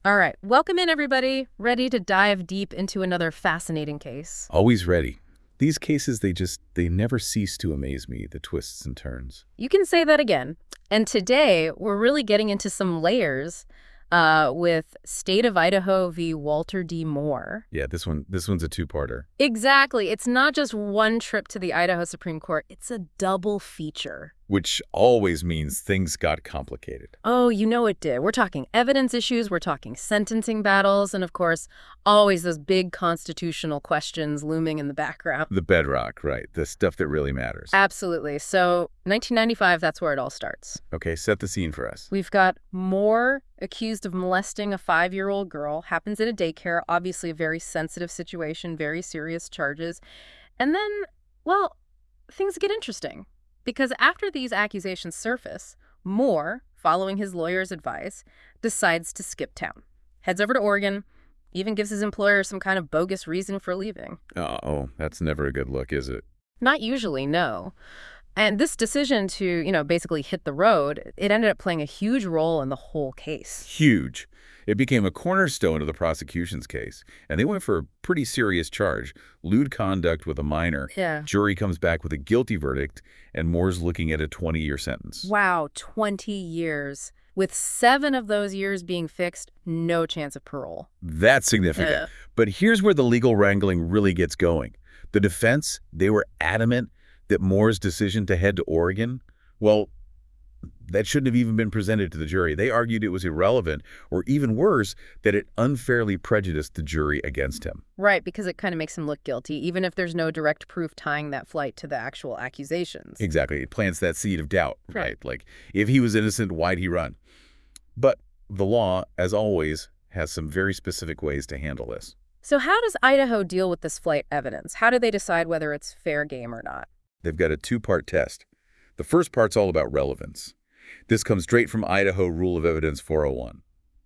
All right, welcome in everybody. Ready to dive deep into another fascinating case. Always ready. These cases, they never cease to amaze me, the twists and turns. You can say that again. And today, we're really getting into some layers with State of Idaho v. Walter D. Moore. Yeah, this one's a two-parter. Exactly. It's not just one trip to the Idaho Supreme Court. It's a double feature. Which always means things got complicated. Oh, you know it did. We're talking evidence issues, we're talking sentencing battles, and of course, always those big constitutional questions looming in the background. The bedrock, right, the stuff that really matters. Absolutely. So 1995, that's where it all starts. Okay, set the scene for us. We've got Moore accused of molesting a 5-year-old girl, happens in a daycare, obviously a very sensitive situation, very serious charges. And then, well, things get interesting. Because after these accusations surface, Moore, following his lawyer's advice, decides to skip town. Heads over to Oregon, even gives his employer some kind of bogus reason for leaving. Oh, that's never a good look, is it? Not usually, no. And this decision to, basically hit the road, it ended up playing a huge role in the whole case. Huge. It became a cornerstone of the prosecution's case, and they went for a pretty serious charge, lewd conduct with a minor. Yeah. Jury comes back with a guilty verdict, and Moore's looking at a 20-year sentence. Wow, 20 years. With 7 of those years being fixed, no chance of parole. That's significant. Yeah. But here's where the legal wrangling really gets going. The defense, they were adamant that Moore's decision to head to Oregon, well, that shouldn't have even been presented to the jury. They argued it was irrelevant, or even worse, that it unfairly prejudiced the jury against him. Right, because it kind of makes him look guilty, even if there's no direct proof tying that flight to the actual accusations. Exactly. It plants that seed of doubt, Right. right? Like, if he was innocent, why'd he run? But the law, as always, has some very specific ways to handle this. So how does Idaho deal with this flight evidence? How do they decide whether it's fair game or not? They've got a two-part test. The first part's all about relevance. This comes straight from Idaho Rule of Evidence 401.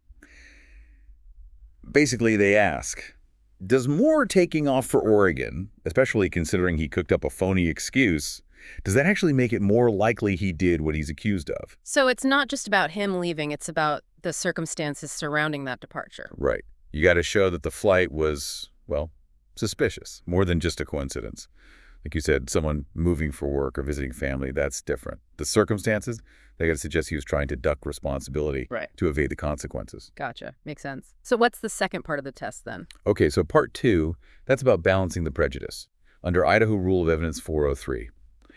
Basically, they ask, does Moore taking off for Oregon, especially considering he cooked up a phony excuse, does that actually make it more likely he did what he's accused of? So it's not just about him leaving, it's about the circumstances surrounding that departure. Right. You got to show that the flight was, well, suspicious, more than just a coincidence. Like you said, someone moving for work or visiting family, that's different. The circumstances, they got to suggest he was trying to duck responsibility Right. to evade the consequences. Gotcha. Makes sense. So what's the second part of the test then? Okay, so part two, that's about balancing the prejudice under Idaho Rule of Evidence 403.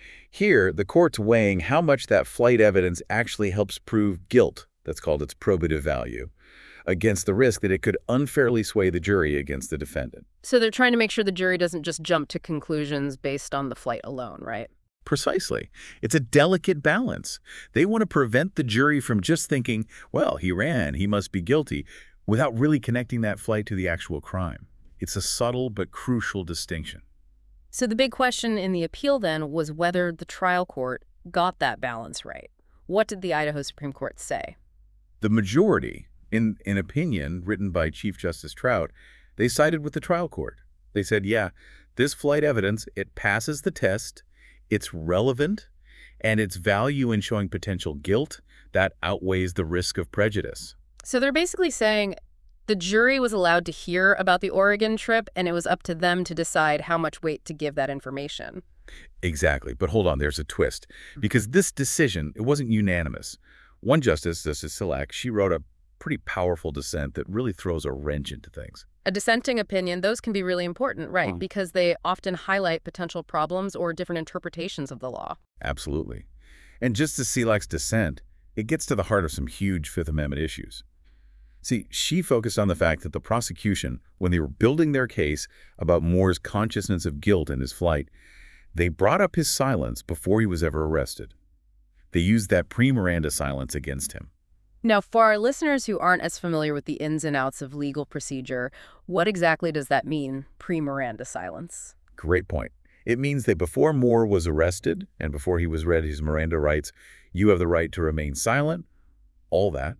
Here, the court's weighing how much that flight evidence actually helps prove guilt, that's called its probative value, against the risk that it could unfairly sway the jury against the defendant. So they're trying to make sure the jury doesn't just jump to conclusions based on the flight alone, right? Precisely. It's a delicate balance. They want to prevent the jury from just thinking, well, he ran, he must be guilty, without really connecting that flight to the actual crime. It's a subtle but crucial distinction. So the big question in the appeal then was whether the trial court got that balance right. What did the Idaho Supreme Court say? The majority, in an opinion written by Chief Justice Trout, they sided with the trial court. They said, yeah, this flight evidence, it passes the test, it's relevant, and its value in showing potential guilt, that outweighs the risk of prejudice. So they're basically saying the jury was allowed to hear about the Oregon trip, and it was up to them to decide how much weight to give that information. Exactly. But hold on, there's a twist. Because this decision, it wasn't unanimous. One justice, Justice Silak, she wrote a pretty powerful dissent that really throws a wrench into things. A dissenting opinion, those can be really important, right? Because they often highlight potential problems or different interpretations of the law. Absolutely. And Justice Silak's dissent, it gets to the heart of some huge Fifth Amendment issues. See, she focused on the fact that the prosecution, when they were building their case about Moore's consciousness of guilt in his flight, they brought up his silence before he was ever arrested. They used that pre-Miranda silence against him. Now, for our listeners who aren't as familiar with the ins and outs of legal procedure, what exactly does that mean, pre-Miranda silence? Great point. It means that before Moore was arrested and before he was read his Miranda rights, you have the right to remain silent, all that.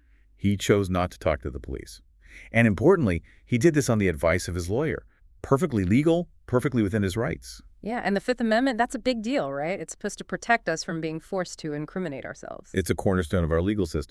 He chose not to talk to the police. And importantly, he did this on the advice of his lawyer. Perfectly legal, perfectly within his rights. Yeah, and the Fifth Amendment, that's a big deal, right? It's supposed to protect us from being forced to incriminate ourselves. It's a cornerstone of our legal system.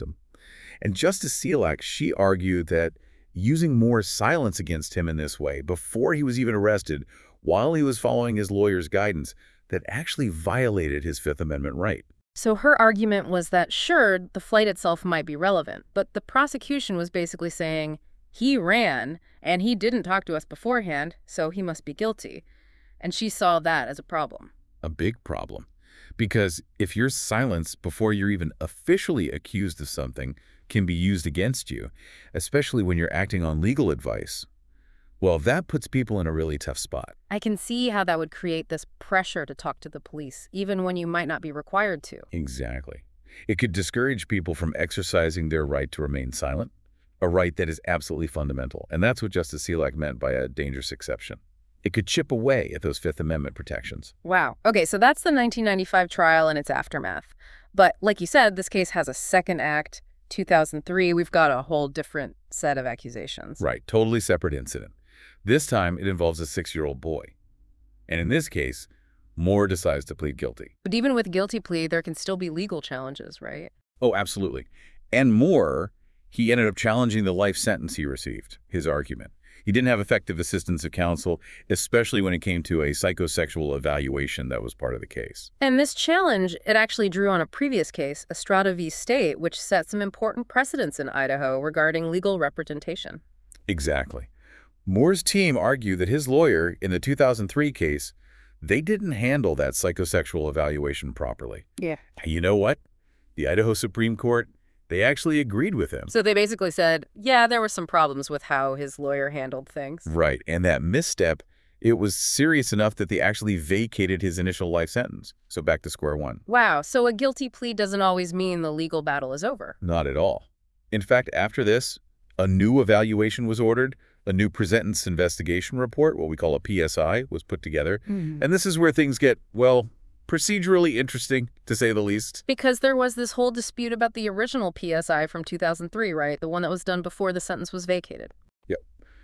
And Justice Selak, she argued that using Moore's silence against him in this way, before he was even arrested, while he was following his lawyer's guidance, that actually violated his Fifth Amendment right. So her argument was that, sure, the flight itself might be relevant, but the prosecution was basically saying, he ran, and he didn't talk to us beforehand, so he must be guilty. And she saw that as a problem. A big problem. Because if your silence before you're even officially accused of something can be used against you, especially when you're acting on legal advice, well, that puts people in a really tough spot. I can see how that would create this pressure to talk to the police, even when you might not be required to. Exactly. It could discourage people from exercising their right to remain silent, a right that is absolutely fundamental. And that's what Justice Selak meant by a dangerous exception. It could chip away at those Fifth Amendment protections. Wow. Okay, so that's the 1995 trial and its aftermath. But like you said, this case has a second act. 2003, we've got a whole different set of accusations. Right, totally separate incident. This time, it involves a 6-year-old boy. And in this case, Moore decides to plead guilty. But even with guilty plea, there can still be legal challenges, right? Oh, absolutely. And Moore, he ended up challenging the life sentence he received, his argument. He didn't have effective assistance of counsel, especially when it came to a psychosexual evaluation that was part of the case. And this challenge, it actually drew on a previous case, Estrada v. State, which set some important precedents in Idaho regarding legal representation. Exactly. Moore's team argued that his lawyer in the 2003 case, they didn't handle that psychosexual evaluation properly. Yeah. And you know what? The Idaho Supreme Court, they actually agreed with him. So they basically said, yeah, there were some problems with how his lawyer handled things. Right. And that misstep, it was serious enough that they actually vacated his initial life sentence. So back to square one. Wow. So a guilty plea doesn't always mean the legal battle is over. Not at all. In fact, after this, a new evaluation was ordered. A new pre-sentence investigation report, what we call a PSI, was put together. And this is where things get, well, procedurally interesting, to say the least. Because there was this whole dispute about the original PSI from 2003, right? The one that was done before the sentence was vacated. Yep.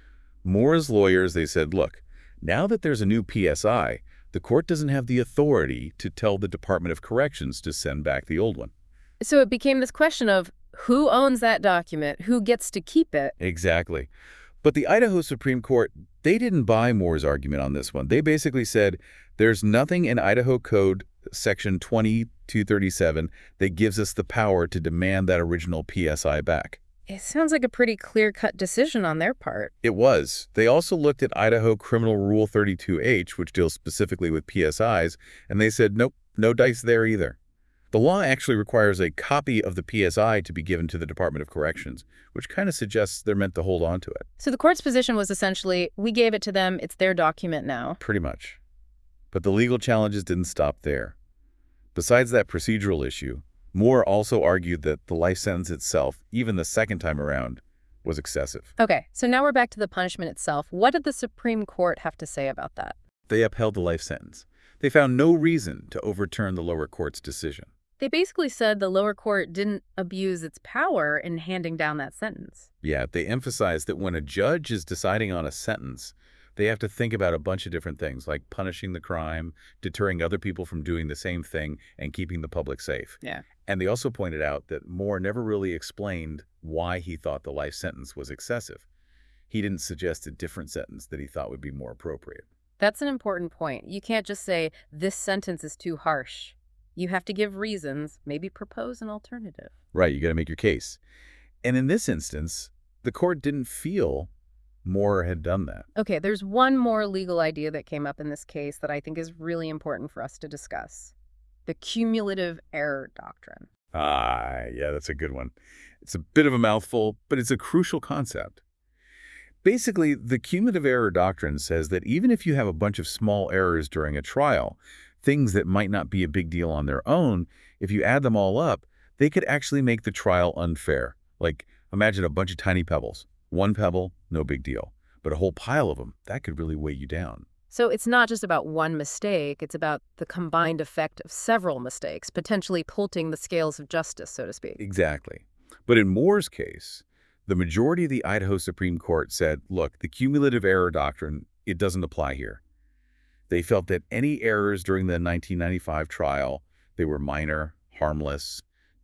Moore's lawyers, they said, look, now that there's a new PSI, the court doesn't have the authority to tell the Department of Corrections to send back the old one. So it became this question of who owns that document, who gets to keep it. Exactly. But the Idaho Supreme Court, they didn't buy Moore's argument on this one. They basically said there's nothing in Idaho Code Section 2237 that gives us the power to demand that original PSI back. It sounds like a pretty clear-cut decision on their part. It was. They also looked at Idaho Criminal Rule 32H, which deals specifically with PSIs, and they said, nope, no dice there either. The law actually requires a copy of the PSI to be given to the Department of Corrections, which kind of suggests they're meant to hold on to it. So the court's position was essentially, we gave it to them, it's their document now. Pretty much. But the legal challenges didn't stop there. Besides that procedural issue, Moore also argued that the life sentence itself, even the second time around, was excessive. Okay, so now we're back to the punishment itself. What did the Supreme Court have to say about that? They upheld the life sentence. They found no reason to overturn the lower court's decision. They basically said the lower court didn't abuse its power in handing down that sentence. Yeah, they emphasized that when a judge is deciding on a sentence, they have to think about a bunch of different things, like punishing the crime, deterring other people from doing the same thing, and keeping the public safe. Yeah. And they also pointed out that Moore never really explained why he thought the life sentence was excessive. He didn't suggest a different sentence that he thought would be more appropriate. That's an important point. You can't just say, this sentence is too harsh. You have to give reasons, maybe propose an alternative. Right, you got to make your case. And in this instance, the court didn't feel Moore had done that. Okay, there's one more legal idea that came up in this case that I think is really important for us to discuss. The cumulative error doctrine. Yeah, that's a good one. It's a bit of a mouthful, but it's a crucial concept. Basically, the cumulative error doctrine says that even if you have a bunch of small errors during a trial, things that might not be a big deal on their own, if you add them all up, they could actually make the trial unfair. Like, imagine a bunch of tiny pebbles. One pebble, no big deal. But a whole pile of them, that could really weigh you down. So it's not just about one mistake, it's about the combined effect of several mistakes, potentially tilting the scales of justice, so to speak. Exactly. But in Moore's case, the majority of the Idaho Supreme Court said, look, the cumulative error doctrine, it doesn't apply here. They felt that any errors during the 1995 trial, they were minor, harmless,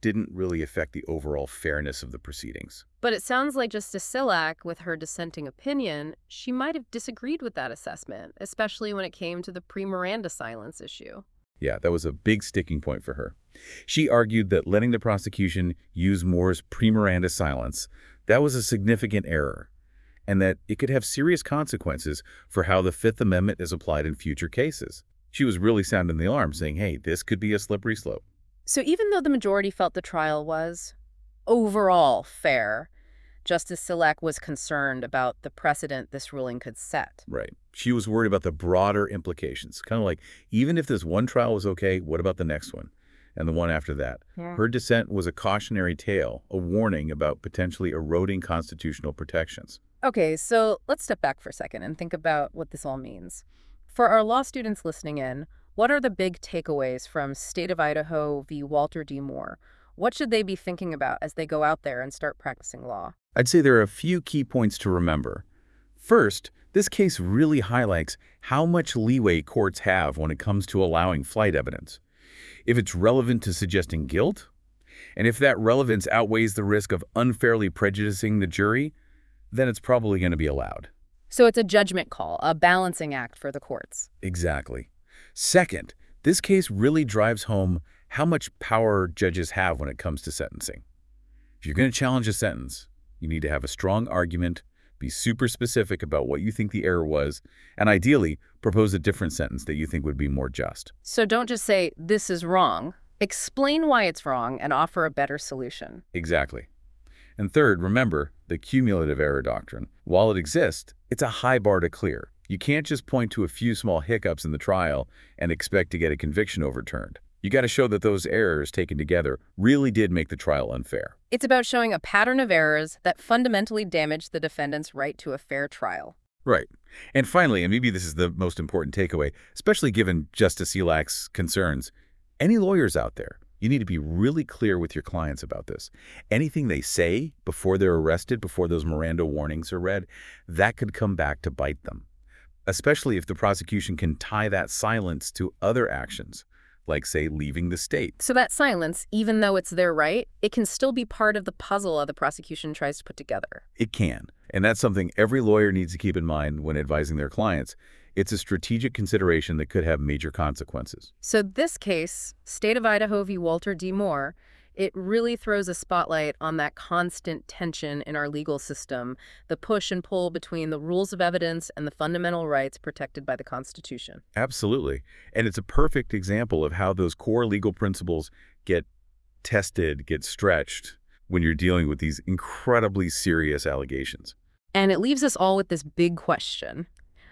didn't really affect the overall fairness of the proceedings. But it sounds like Justice Silak, with her dissenting opinion, she might have disagreed with that assessment, especially when it came to the pre-Miranda silence issue. Yeah, that was a big sticking point for her. She argued that letting the prosecution use Moore's pre-Miranda silence, that was a significant error, and that it could have serious consequences for how the Fifth Amendment is applied in future cases. She was really sounding the alarm, saying, hey, this could be a slippery slope. So even though the majority felt the trial was overall fair, Justice Silak was concerned about the precedent this ruling could set. Right. She was worried about the broader implications, kind of like, even if this one trial was okay, what about the next one? And the one after that. Yeah. Her dissent was a cautionary tale, a warning about potentially eroding constitutional protections. Okay, so let's step back for a second and think about what this all means. For our law students listening in, what are the big takeaways from State of Idaho v. Walter D. Moore? What should they be thinking about as they go out there and start practicing law? I'd say there are a few key points to remember. First, this case really highlights how much leeway courts have when it comes to allowing flight evidence. If it's relevant to suggesting guilt, and if that relevance outweighs the risk of unfairly prejudicing the jury, then it's probably going to be allowed. So it's a judgment call, a balancing act for the courts. Exactly. Second, this case really drives home how much power judges have when it comes to sentencing. If you're going to challenge a sentence, you need to have a strong argument, be super specific about what you think the error was, and ideally, propose a different sentence that you think would be more just. So don't just say, this is wrong. Explain why it's wrong and offer a better solution. Exactly. And third, remember the cumulative error doctrine. While it exists, it's a high bar to clear. You can't just point to a few small hiccups in the trial and expect to get a conviction overturned. You got to show that those errors taken together really did make the trial unfair. It's about showing a pattern of errors that fundamentally damage the defendant's right to a fair trial. Right. And finally, and maybe this is the most important takeaway, especially given Justice Silak's concerns, any lawyers out there, you need to be really clear with your clients about this. Anything they say before they're arrested, before those Miranda warnings are read, that could come back to bite them, especially if the prosecution can tie that silence to other actions, like, say, leaving the state. So that silence, even though it's their right, it can still be part of the puzzle the prosecution tries to put together. It can. And that's something every lawyer needs to keep in mind when advising their clients. It's a strategic consideration that could have major consequences. So this case, State of Idaho v. Walter D. Moore, it really throws a spotlight on that constant tension in our legal system, the push and pull between the rules of evidence and the fundamental rights protected by the Constitution. Absolutely. And it's a perfect example of how those core legal principles get tested, get stretched when you're dealing with these incredibly serious allegations. And it leaves us all with this big question.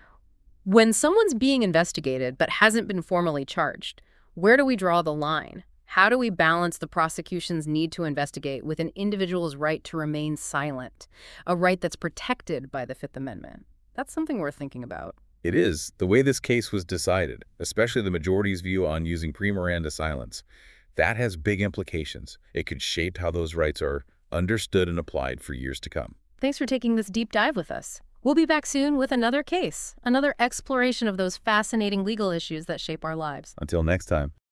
When someone's being investigated but hasn't been formally charged, where do we draw the line? How do we balance the prosecution's need to investigate with an individual's right to remain silent, a right that's protected by the Fifth Amendment? That's something worth thinking about. It is. The way this case was decided, especially the majority's view on using pre-Miranda silence, that has big implications. It could shape how those rights are understood and applied for years to come. Thanks for taking this deep dive with us. We'll be back soon with another case, another exploration of those fascinating legal issues that shape our lives. Until next time.